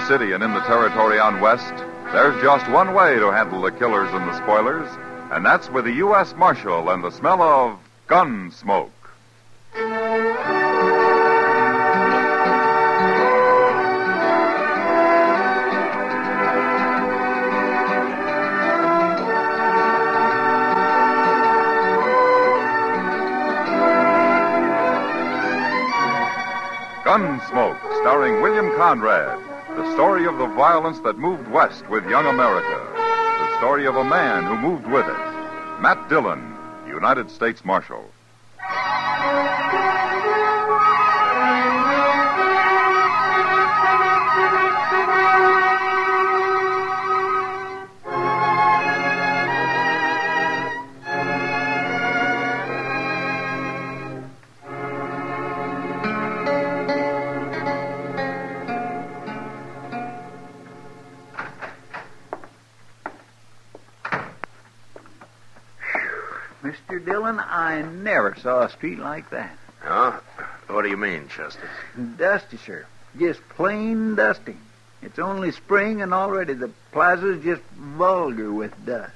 city and in the territory on West, there's just one way to handle the killers and the spoilers, and that's with the U.S. Marshal and the smell of gun smoke. Gunsmoke, starring William Conrad. The story of the violence that moved west with young America. The story of a man who moved with it. Matt Dillon, United States Marshal. Mr. Dillon, I never saw a street like that. Huh? What do you mean, Chester? Dusty, sir. Just plain dusty. It's only spring, and already the plaza's just vulgar with dust.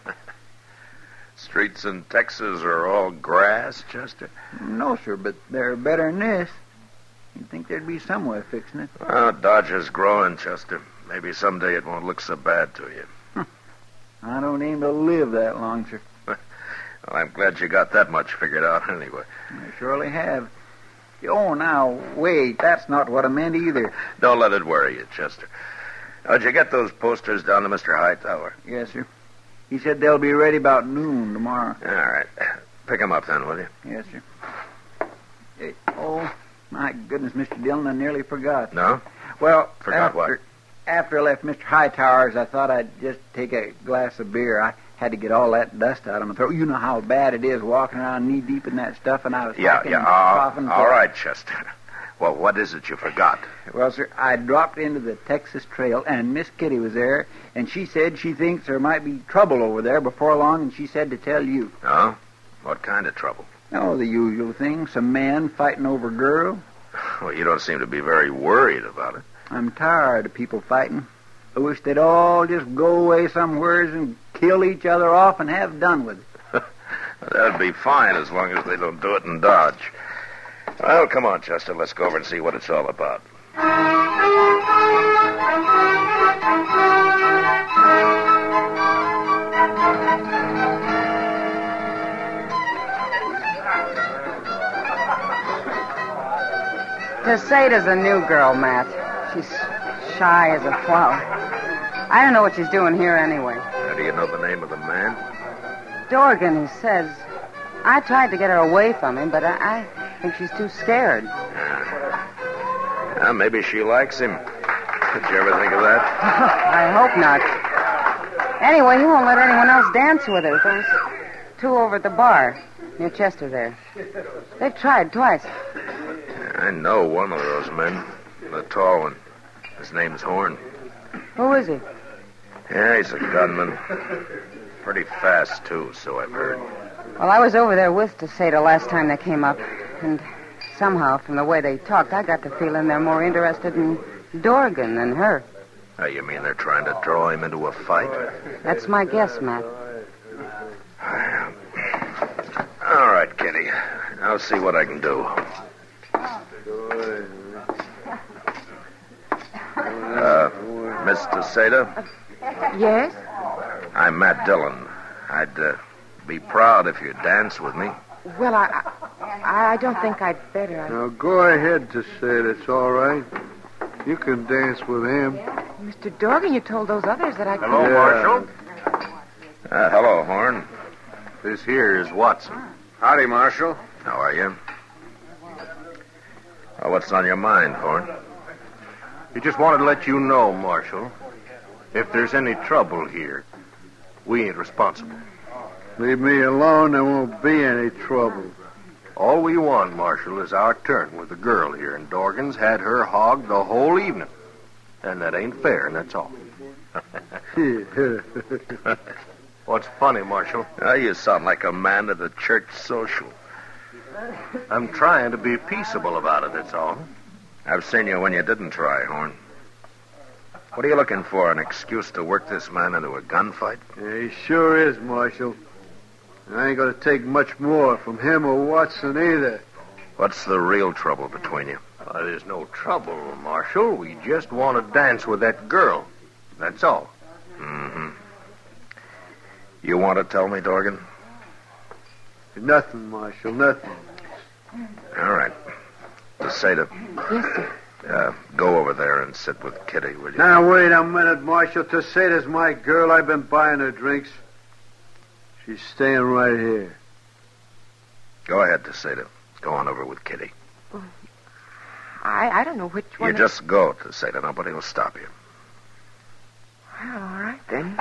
Streets in Texas are all grass, Chester? No, sir, but they're better than this. You'd think there'd be some way of fixing it. Well, Dodger's growing, Chester. Maybe someday it won't look so bad to you. I don't aim to live that long, sir. Well, I'm glad you got that much figured out anyway. I surely have. Oh, now, wait. That's not what I meant either. Don't let it worry you, Chester. Did you get those posters down to Mr. Hightower? Yes, sir. He said they'll be ready about noon tomorrow. All right. Pick them up then, will you? Yes, sir. Oh, my goodness, Mr. Dillon, I nearly forgot. No? Well, Forgot what? After I left Mr. Hightower's, I thought I'd just take a glass of beer. I had to get all that dust out of my throat. You know how bad it is walking around knee-deep in that stuff, and I was coughing. All right, Chester. Well, what is it you forgot? Well, sir, I dropped into the Texas Trail, and Miss Kitty was there, and she said she thinks there might be trouble over there before long, and she said to tell you. Oh? What kind of trouble? Oh, the usual thing. Some man fighting over a girl. Well, you don't seem to be very worried about it. I'm tired of people fighting. I wish they'd all just go away somewheres and kill each other off and have done with it. That'd be fine as long as they don't do it in Dodge. Well, come on, Chester. Let's go over and see what it's all about. Deseda's a new girl, Matt. She's shy as a flower. I don't know what she's doing here anyway. How do you know the name of the man? Dorgan, he says. I tried to get her away from him, but I think she's too scared. Maybe she likes him. Did you ever think of that? I hope not. Anyway, he won't let anyone else dance with her. Those two over at the bar near Chester there. They've tried twice. I know one of those men. The tall one. His name's Horn. Who is he? Yeah, he's a gunman. Pretty fast, too, so I've heard. Well, I was over there with Deseda last time they came up, and somehow, from the way they talked, I got the feeling they're more interested in Dorgan than her. Oh, you mean they're trying to draw him into a fight? That's my guess, Matt. All right, Kitty. I'll see what I can do. Miss Deseda? Yes? I'm Matt Dillon. I'd be proud if you'd dance with me. Well, I don't think I'd better. Now, go ahead to say it. It's all right. You can dance with him. Mr. Dorgan, you told those others that I could... Hello, Marshal. Hello, Horn. This here is Watson. Howdy, Marshal. How are you? Well, what's on your mind, Horn? He just wanted to let you know, Marshal, if there's any trouble here, we ain't responsible. Leave me alone, there won't be any trouble. All we want, Marshal, is our turn with the girl here, and Dorgan's had her hogged the whole evening. And that ain't fair, and that's all. What's funny, Marshal? You sound like a man at a church social. I'm trying to be peaceable about it, that's all. I've seen you when you didn't try, Horn. What are you looking for? An excuse to work this man into a gunfight? Yeah, he sure is, Marshal. I ain't going to take much more from him or Watson either. What's the real trouble between you? There's no trouble, Marshal. We just want to dance with that girl. That's all. Mm-hmm. You want to tell me, Dorgan? Nothing, Marshal, nothing. All right. DeSeta. Yes, sir. Go over there and sit with Kitty, will you? Now, wait a minute, Marshal. Teseta's my girl. I've been buying her drinks. She's staying right here. Go ahead, DeSeta. Go on over with Kitty. I don't know which one. You just go, DeSeta. Nobody will stop you. Well, all right, then.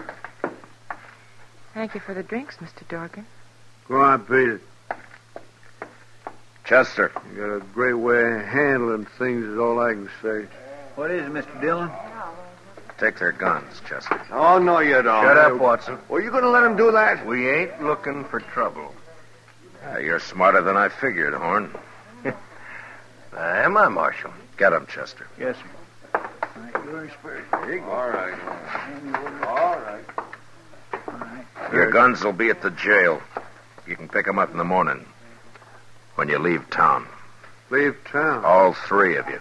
Thank you for the drinks, Mr. Dorgan. Go on, beat it. Chester. You got a great way of handling things is all I can say. What is it, Mr. Dillon? Take their guns, Chester. Oh, no, you don't. Shut up, Watson. Well, you going to let him do that? We ain't looking for trouble. You're smarter than I figured, Horn. Am I, Marshal? Get him, Chester. Yes, sir. All right. All right. Your guns will be at the jail. You can pick them up in the morning when you leave town. Leave town? All three of you.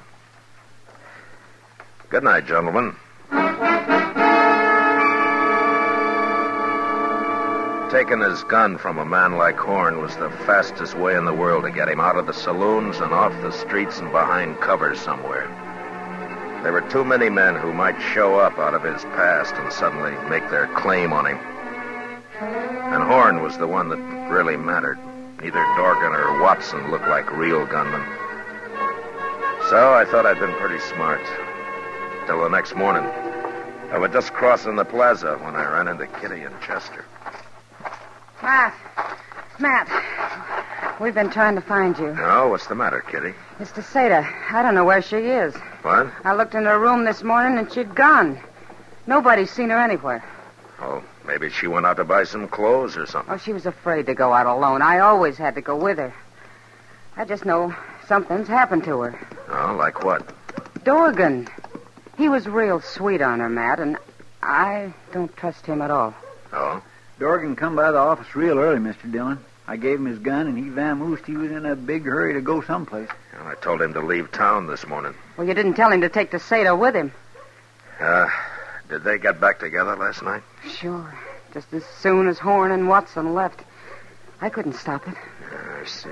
Good night, gentlemen. Taking his gun from a man like Horn was the fastest way in the world to get him out of the saloons and off the streets and behind cover somewhere. There were too many men who might show up out of his past and suddenly make their claim on him. And Horn was the one that really mattered. Neither Dorgan or Watson looked like real gunmen. So I thought I'd been pretty smart. Till the next morning. I was just crossing the plaza when I ran into Kitty and Chester. Matt, we've been trying to find you. Oh, what's the matter, Kitty? It's DeSeta. I don't know where she is. What? I looked in her room this morning and she'd gone. Nobody's seen her anywhere. Oh, maybe she went out to buy some clothes or something. Oh, she was afraid to go out alone. I always had to go with her. I just know something's happened to her. Oh, like what? Dorgan. He was real sweet on her, Matt, and I don't trust him at all. Oh? Dorgan come by the office real early, Mr. Dillon. I gave him his gun, and he vamoosed. He was in a big hurry to go someplace. Well, I told him to leave town this morning. Well, you didn't tell him to take DeSeta with him. Did they get back together last night? Sure. Just as soon as Horn and Watson left. I couldn't stop it. I see.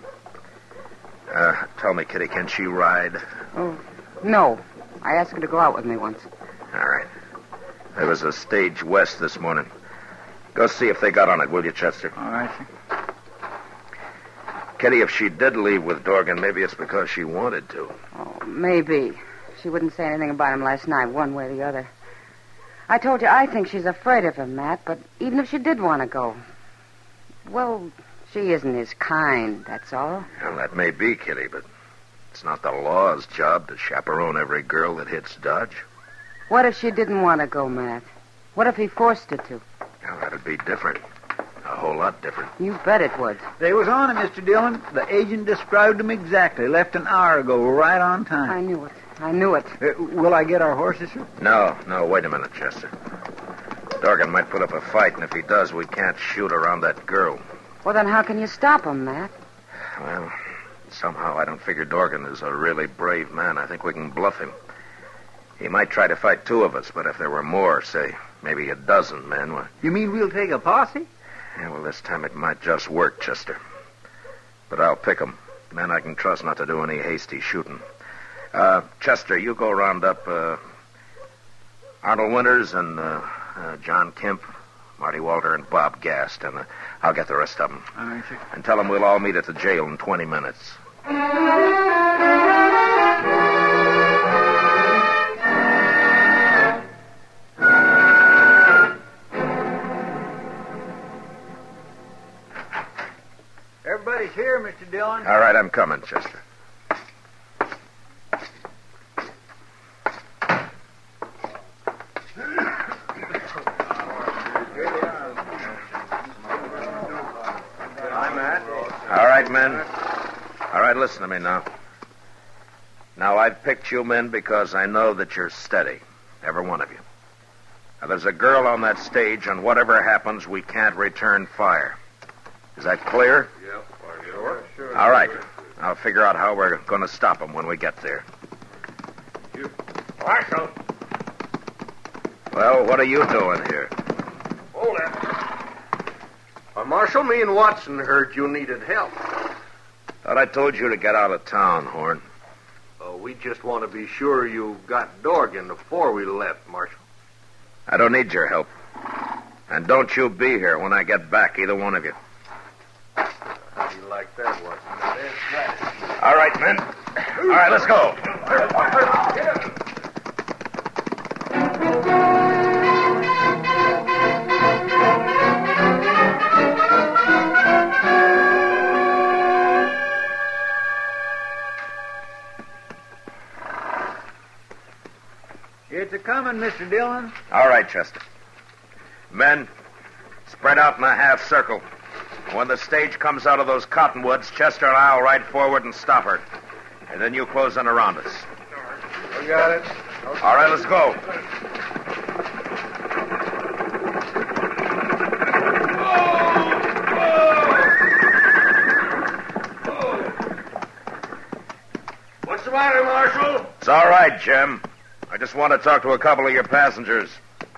Tell me, Kitty, can she ride? Oh, no. I asked her to go out with me once. All right. There was a stage west this morning. Go see if they got on it, will you, Chester? All right, sir. Kitty, if she did leave with Dorgan, maybe it's because she wanted to. Oh, maybe. She wouldn't say anything about him last night, one way or the other. I told you I think she's afraid of him, Matt, but even if she did want to go, well, she isn't his kind, that's all. Well, that may be, Kitty, but it's not the law's job to chaperone every girl that hits Dodge. What if she didn't want to go, Matt? What if he forced her to? Well, that'd be different. A whole lot different. You bet it would. They was on him, Mr. Dillon. The agent described him exactly. Left an hour ago, right on time. I knew it. I knew it. Will I get our horses, sir? No, wait a minute, Chester. Dorgan might put up a fight, and if he does, we can't shoot around that girl. Well, then how can you stop him, Matt? Well, somehow I don't figure Dorgan is a really brave man. I think we can bluff him. He might try to fight two of us, but if there were more, say, maybe a dozen men... Well, You mean we'll take a posse? yeah, well, this time it might just work, Chester. But I'll pick 'em. Men I can trust not to do any hasty shooting. Chester, you go round up Arnold Winters and John Kemp, Marty Walter, and Bob Gast, and I'll get the rest of them. All right, sir. And tell them we'll all meet at the jail in 20 minutes. Everybody's here, Mr. Dillon. All right, I'm coming, Chester. All right, men. All right, listen to me now. Now, I've picked you men because I know that you're steady. Every one of you. Now, there's a girl on that stage, and whatever happens, we can't return fire. Is that clear? Yep. Sure. All right. I'll figure out how we're going to stop them when we get there. Marshal. Well, what are you doing here? Hold it. Marshal, me and Watson heard you needed help. Thought I told you to get out of town, Horn. We just want to be sure you got Dorgan before we left, Marshal. I don't need your help. And don't you be here when I get back, either one of you. How do you like that, Watson? All right, men. All right, let's go. It's a-coming, Mr. Dillon. All right, Chester. Men, spread out in a half circle. When the stage comes out of those cottonwoods, Chester and I'll ride forward and stop her. And then you close in around us. We got it. All right, let's go. What's the matter, Marshal? It's all right, Jim. I just want to talk to a couple of your passengers.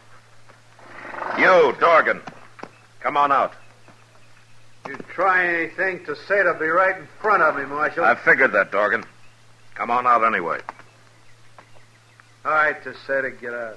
You, Dorgan. Come on out. You try anything to say to be right in front of me, Marshal. I figured that, Dorgan. Come on out anyway. All right, to say to get out.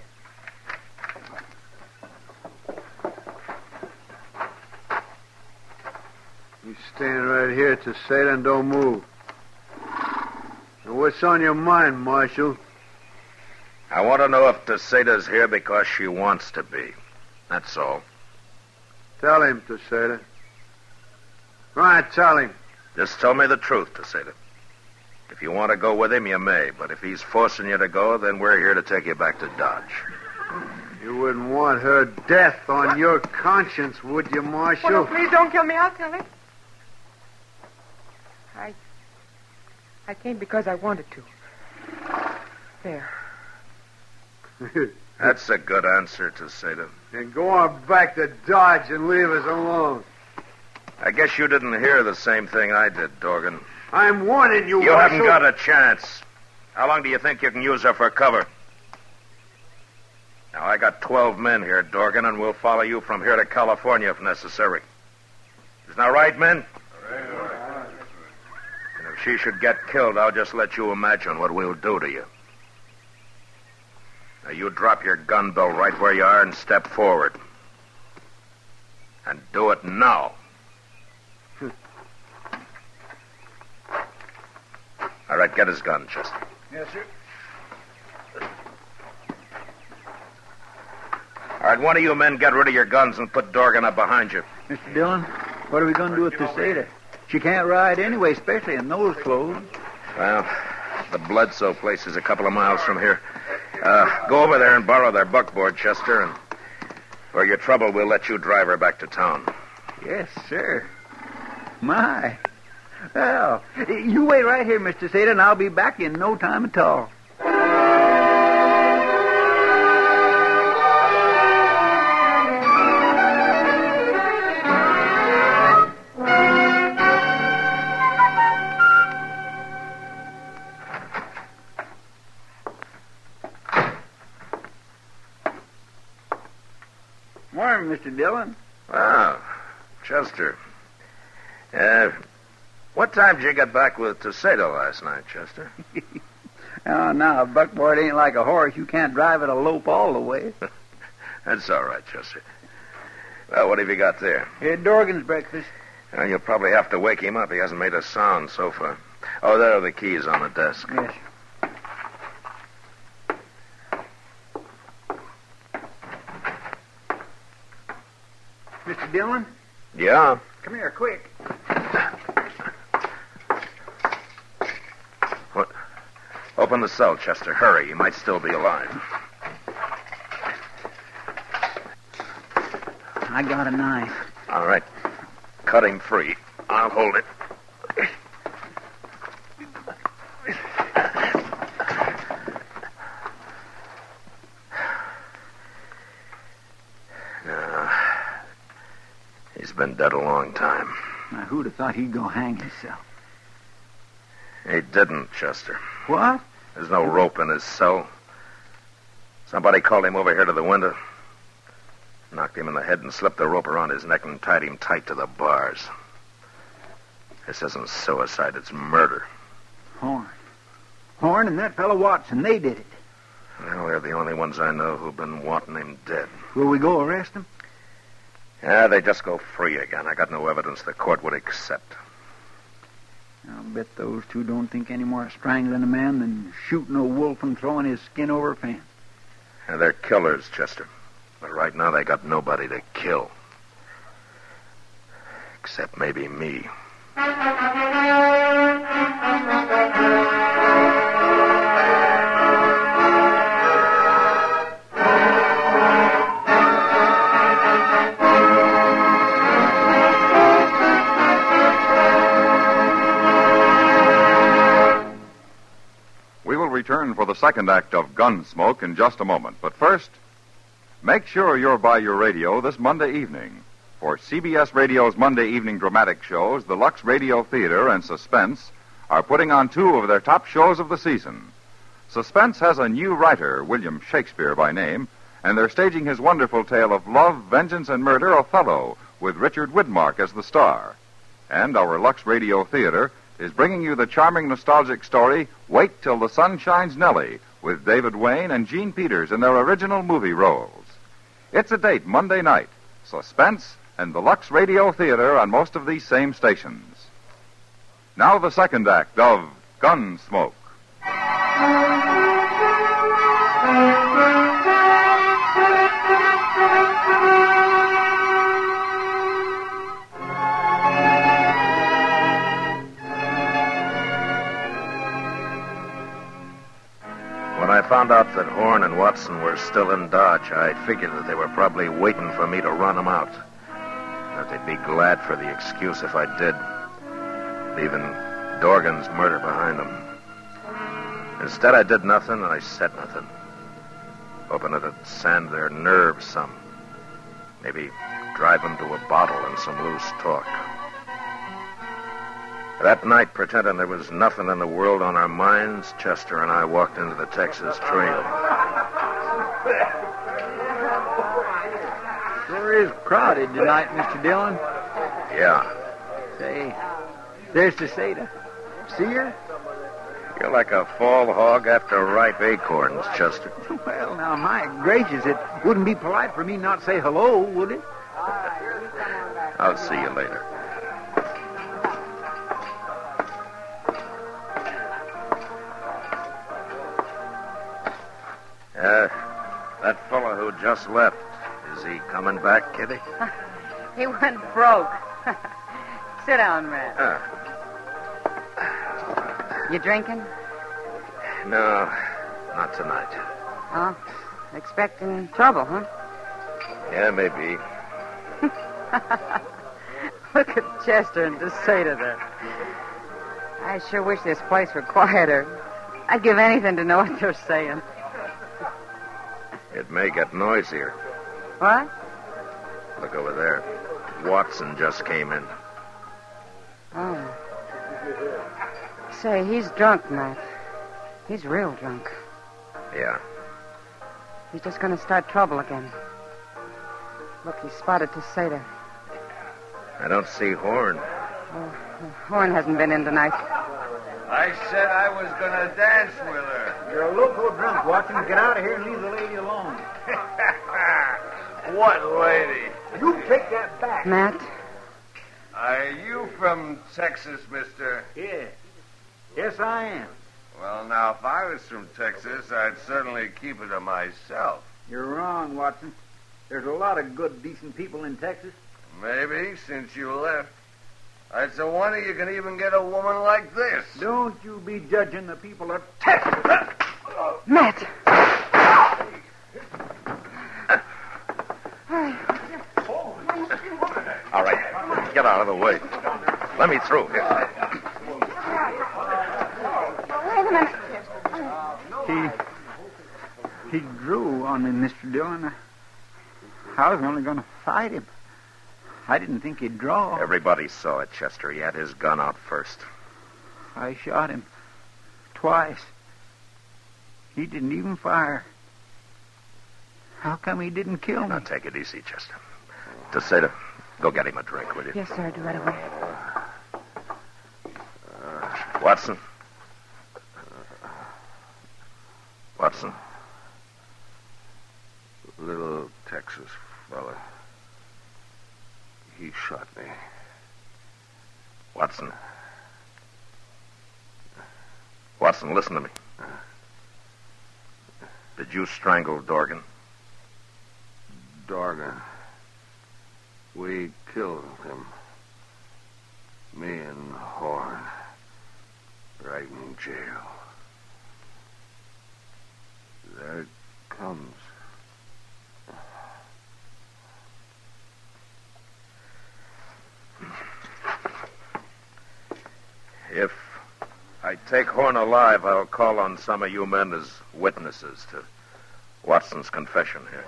You stand right here to say and don't move. Now, what's on your mind, Marshal? I want to know if Teseta's here because she wants to be. That's all. Tell him, Teseta. Right, tell him. Just tell me the truth, Teseta. If you want to go with him, you may. But if he's forcing you to go, then we're here to take you back to Dodge. You wouldn't want her death on your conscience, would you, Marshal? Oh, no, please don't kill me. I'll tell it. I came because I wanted to. There. That's a good answer, Teseta. And go on back to Dodge and leave us alone. I guess you didn't hear the same thing I did, Dorgan. I'm warning you, You Marshal. haven't got a chance. How long do you think you can use her for cover? Now, I got 12 men here, Dorgan, and we'll follow you from here to California if necessary. Isn't that right, men? And if she should get killed, I'll just let you imagine what we'll do to you. Now, you drop your gun belt right where you are and step forward. And do it now. All right, get his gun, Chester. Yes, sir. All right, one of you men get rid of your guns and put Dorgan up behind you. Mr. Dillon, what are we going to do with Teseta? She can't ride anyway, especially in those clothes. Well, the Bledsoe place is a couple of miles from here. Go over there and borrow their buckboard, Chester, and for your trouble, we'll let you drive her back to town. Yes, sir. My. Well, you wait right here, Mr. Teseta, and I'll be back in no time at all. Morning, Mr. Dillon. Oh, Chester. What time did you get back with Teseta last night, Chester? Oh, now, a buckboard ain't like a horse. You can't drive it a lope all the way. That's all right, Chester. Well, what have you got there? Here, Dorgan's breakfast. Well, you'll probably have to wake him up. He hasn't made a sound so far. Oh, there are the keys on the desk. Yes. Mr. Dillon, Yeah? come here, quick. What? Open the cell, Chester. Hurry. You might still be alive. I got a knife. All right. Cut him free. I'll hold it. been dead a long time. Now, who'd have thought he'd go hang himself? He didn't, Chester. What? There's no rope in his cell. Somebody called him over here to the window, knocked him in the head and slipped the rope around his neck and tied him tight to the bars. This isn't suicide, it's murder. Horn and that fellow Watson, they did it. Well, they're the only ones I know who've been wanting him dead. Will we go arrest him? Yeah, they just go free again. I got no evidence the court would accept. I'll bet those two don't think any more of strangling a man than shooting a wolf and throwing his skin over a fence. Yeah, they're killers, Chester. But right now they got nobody to kill. Except maybe me. We will return for the second act of Gunsmoke in just a moment. But first, make sure you're by your radio this Monday evening. For CBS Radio's Monday evening dramatic shows, the Lux Radio Theater and Suspense are putting on two of their top shows of the season. Suspense has a new writer, William Shakespeare by name, and they're staging his wonderful tale of love, vengeance, and murder, Othello, with Richard Widmark as the star. And our Lux Radio Theater is bringing you the charming nostalgic story, Wait Till the Sun Shines Nellie, with David Wayne and Gene Peters in their original movie roles. It's a date Monday night. Suspense and the Lux Radio Theater on most of these same stations. Now the second act of Gunsmoke. When I found out that Horn and Watson were still in Dodge, I figured that they were probably waiting for me to run them out. That they'd be glad for the excuse if I did, leaving Dorgan's murder behind them. Instead, I did nothing and I said nothing, hoping it'd sand their nerves some. Maybe drive them to a bottle and some loose talk. That night, pretending there was nothing in the world on our minds, Chester and I walked into the Texas Trail. Sure is crowded tonight, Mr. Dillon. Yeah. Say, there's Teseda. See her? You're like a fall hog after ripe acorns, Chester. Well, now, my gracious, it wouldn't be polite for me not to say hello, would it? I'll see you later. That fellow who just left, is he coming back, Kitty? He went broke. Sit down, Red. You drinking? No, not tonight. Oh, expecting trouble, huh? Yeah, maybe. Look at Chester and Teseda there. I sure wish this place were quieter. I'd give anything to know what they're saying. It may get noisier. What? Look over there. Watson just came in. Oh. Say, he's drunk, Matt. He's real drunk. Yeah. He's just going to start trouble again. Look, he spotted Teseda. I don't see Horn. Oh, Horn hasn't been in tonight. I said I was going to dance with her. You're a local drunk, Watson. Get out of here and leave the lady alone. What lady? You take that back. Matt? Are you from Texas, mister? Yeah. Yes, I am. Well, now, if I was from Texas, I'd certainly keep it to myself. You're wrong, Watson. There's a lot of good, decent people in Texas. Maybe, since you left. It's a wonder you can even get a woman like this. Don't you be judging the people of Texas. Matt! All right, get out of the way. Let me through here. Wait a minute. He drew on me, Mr. Dillon. I was only going to fight him. I didn't think he'd draw. Everybody saw it, Chester. He had his gun out first. I shot him twice. He didn't even fire. How come he didn't kill me? Now, take it easy, Chester. Tesseda, go get him a drink, will you? Yes, sir. I'll do right away. Watson. Watson. Little Texas fella. He shot me. Watson. Watson, listen to me. Did you strangle Dorgan? Dorgan. We killed him. Me and Horn. Right in jail. There it comes. If I take Horn alive, I'll call on some of you men as witnesses to Watson's confession here.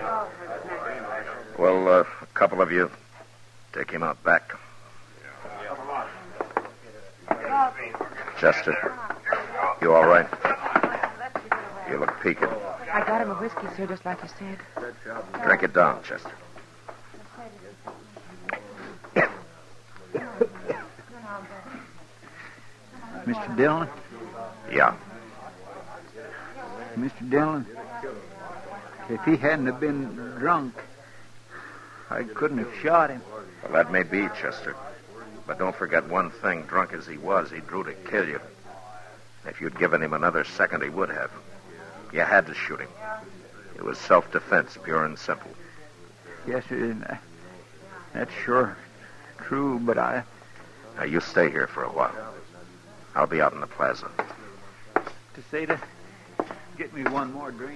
Well, a couple of you take him out back. Chester, you all right? You look peaked. I got him a whiskey, sir, just like you said. Drink it down, Chester. Mr. Dillon? Yeah. Mr. Dillon, if he hadn't have been drunk, I couldn't have shot him. Well, that may be, Chester. But don't forget one thing. Drunk as he was, he drew to kill you. If you'd given him another second, he would have. You had to shoot him. It was self-defense, pure and simple. Yes, sir. That's sure true, but I... Now, you stay here for a while. I'll be out in the plaza. Tesseda, get me one more drink.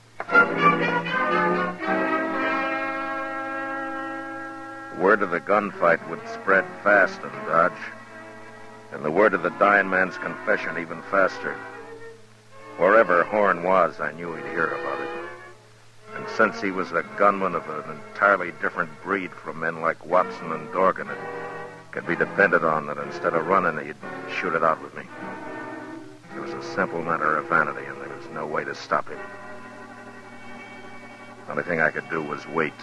Word of the gunfight would spread fast in Dodge, and the word of the dying man's confession even faster. Wherever Horn was, I knew he'd hear about it. And since he was a gunman of an entirely different breed from men like Watson and Dorgan, it could be depended on that instead of running, he'd shoot it out with me. It was a simple matter of vanity, and there was no way to stop him. The only thing I could do was wait.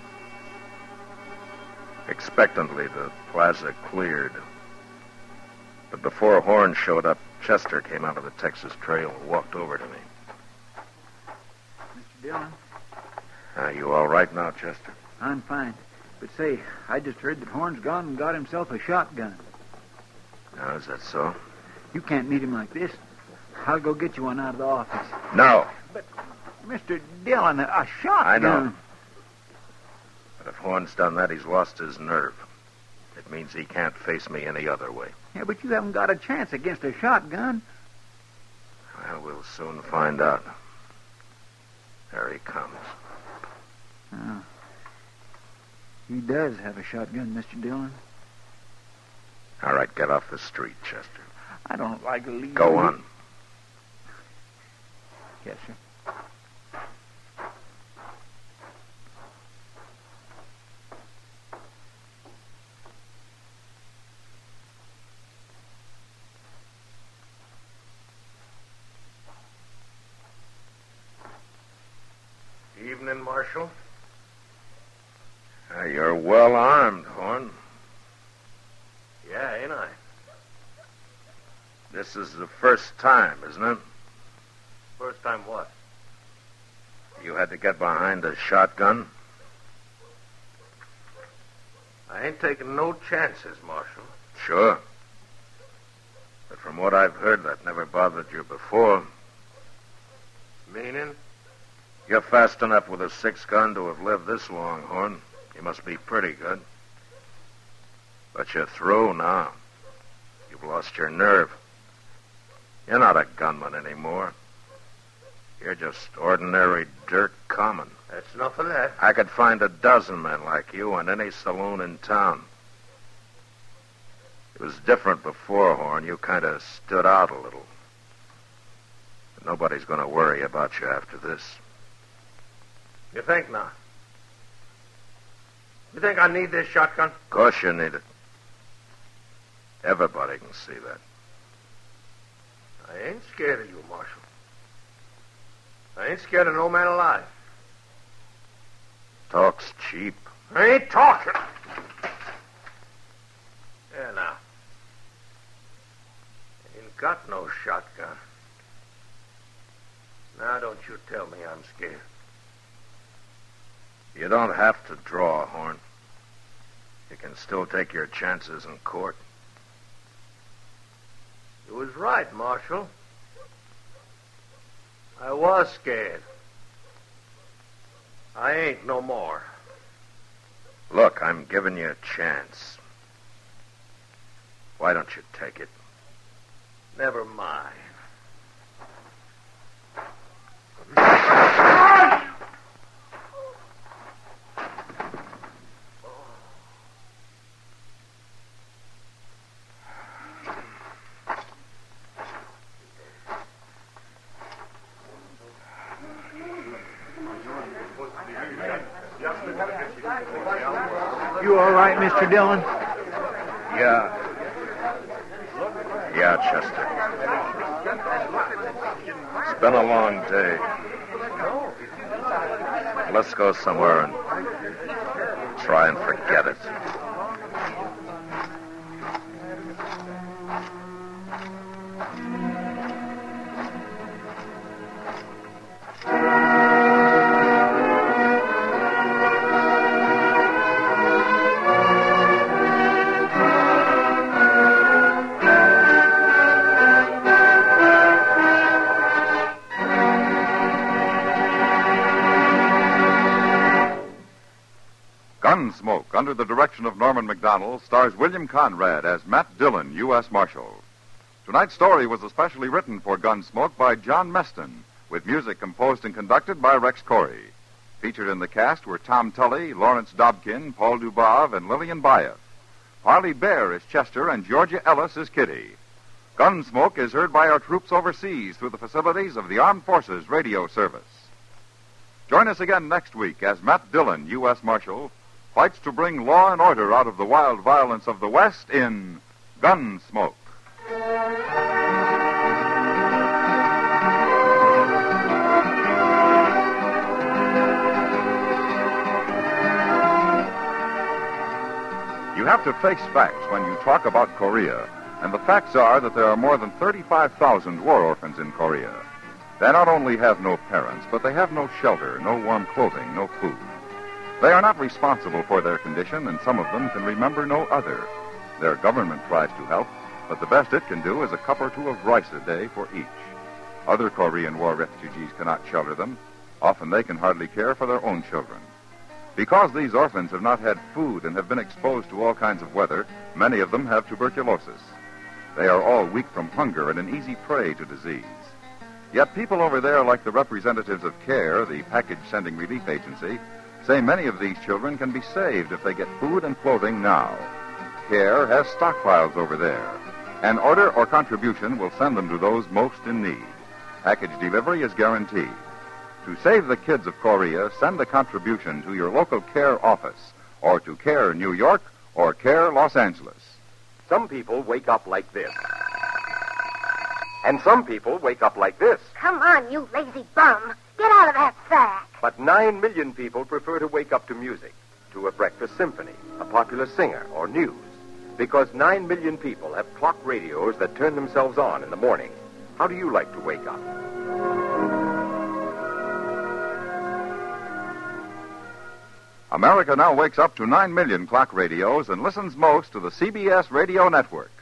Expectantly, the plaza cleared. But before Horn showed up, Chester came out of the Texas Trail and walked over to me. Mr. Dillon? Are you all right now, Chester? I'm fine. But say, I just heard that Horn's gone and got himself a shotgun. Now, is that so? You can't meet him like this. I'll go get you one out of the office. No. But, Mr. Dillon, a shotgun... I know. But if Horn's done that, he's lost his nerve. It means he can't face me any other way. Yeah, but you haven't got a chance against a shotgun. Well, we'll soon find out. There he comes. Oh. He does have a shotgun, Mr. Dillon. All right, get off the street, Chester. I don't like to leave... Go on. Yes, sir. Evening, Marshal. You're well armed, Horn. Yeah, ain't I? This is the first time, isn't it? First time what? You had to get behind a shotgun? I ain't taking no chances, Marshal. Sure. But from what I've heard, that never bothered you before. Meaning? You're fast enough with a 6-gun to have lived this long, Horn. You must be pretty good. But you're through now. You've lost your nerve. You're not a gunman anymore. You're just ordinary dirt common. That's enough of that. I could find a dozen men like you in any saloon in town. It was different before, Horn. You kind of stood out a little. But nobody's going to worry about you after this. You think not? You think I need this shotgun? Of course you need it. Everybody can see that. I ain't scared of you, Marshal. I ain't scared of no man alive. Talk's cheap. I ain't talking. There now. Ain't got no shotgun. Now don't you tell me I'm scared. You don't have to draw, Horn. You can still take your chances in court. You was right, Marshal. I was scared. I ain't no more. Look, I'm giving you a chance. Why don't you take it? Never mind. You all right, Mr. Dillon? Yeah. Yeah, Chester. It's been a long day. Let's go somewhere and try and forget it. Gunsmoke, under the direction of Norman Macdonnell, stars William Conrad as Matt Dillon, U.S. Marshal. Tonight's story was especially written for Gunsmoke by John Meston, with music composed and conducted by Rex Corey. Featured in the cast were Tom Tully, Lawrence Dobkin, Paul Dubov, and Lillian Bayef. Parley Bear is Chester, and Georgia Ellis is Kitty. Gunsmoke is heard by our troops overseas through the facilities of the Armed Forces Radio Service. Join us again next week as Matt Dillon, U.S. Marshal, fights to bring law and order out of the wild violence of the West in Gunsmoke. You have to face facts when you talk about Korea, and the facts are that there are more than 35,000 war orphans in Korea. They not only have no parents, but they have no shelter, no warm clothing, no food. They are not responsible for their condition, and some of them can remember no other. Their government tries to help, but the best it can do is a cup or two of rice a day for each. Other Korean War refugees cannot shelter them. Often they can hardly care for their own children. Because these orphans have not had food and have been exposed to all kinds of weather, many of them have tuberculosis. They are all weak from hunger and an easy prey to disease. Yet people over there, like the representatives of CARE, the package sending relief agency, say many of these children can be saved if they get food and clothing now. CARE has stockpiles over there. An order or contribution will send them to those most in need. Package delivery is guaranteed. To save the kids of Korea, send a contribution to your local CARE office, or to CARE New York, or CARE Los Angeles. Some people wake up like this. And some people wake up like this. Come on, you lazy bum. Get out of that sack. But 9 million people prefer to wake up to music, to a breakfast symphony, a popular singer, or news. Because 9 million people have clock radios that turn themselves on in the morning. How do you like to wake up? America now wakes up to 9 million clock radios and listens most to the CBS radio network.